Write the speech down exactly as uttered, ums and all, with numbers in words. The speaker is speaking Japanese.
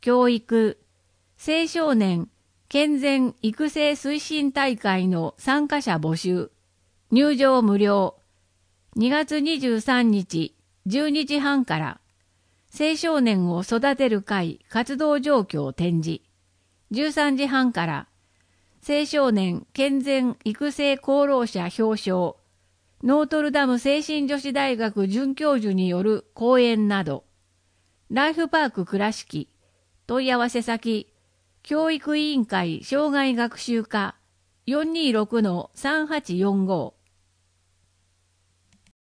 教育、青少年健全育成推進大会の参加者募集、入場無料、にがつにじゅうさんにちじゅうにじはんから青少年を育てる会活動状況展示、じゅうさんじはんから青少年健全育成功労者表彰、ノートルダム精神女子大学准教授による講演など、ライフパーク倉敷、問い合わせ先、教育委員会障害学習課 よんにーろくのさんはちよんご